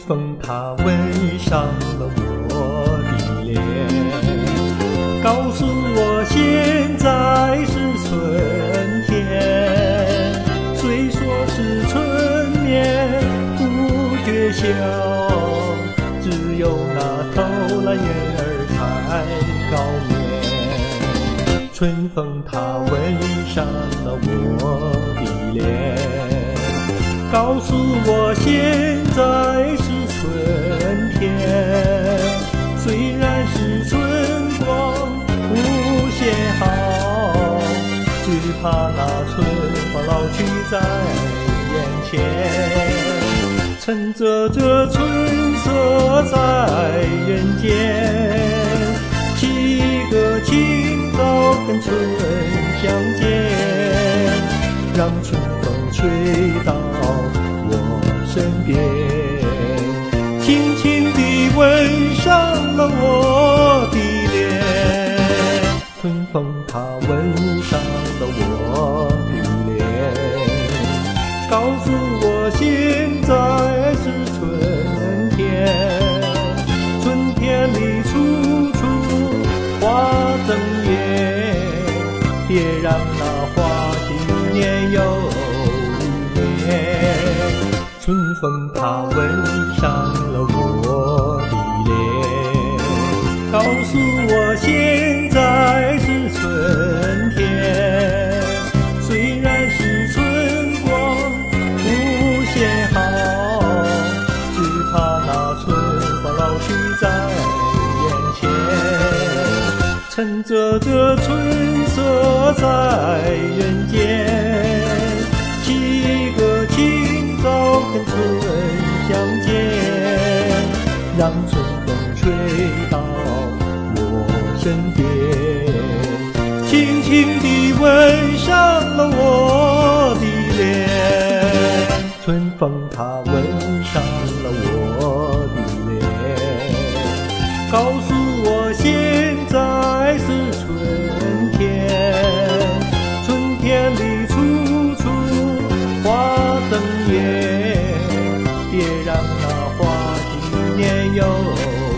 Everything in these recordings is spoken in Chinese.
风它吻上了我的脸，告诉我现在是春天。虽说是春眠不觉晓，只有那偷懒燕儿才高眠。春风它吻上了我的脸，告诉我现在是春天。虽然是春光无限好，只怕那春花老去在眼前。趁着这春色在人间，起个清早跟春相见，让春风吹到我身边，轻轻地吻上了我的脸。春风它吻上了我的脸，告诉我现在是春天。春天里处处花争艳，别让那花谢一年又一年。春风它吻上了我的脸，告诉我现在是春天。虽然是春光无限好，只怕那春花老去在眼前。趁着这春色在人间，起个清早跟春相见，让春风吹到我身边，轻轻地吻上了我的脸。春风它吻上了我的脸，告诉我现在是春天。春天里处处花争艳，别让那花谢一年又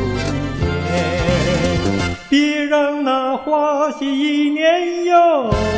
一年，别让那花谢一年又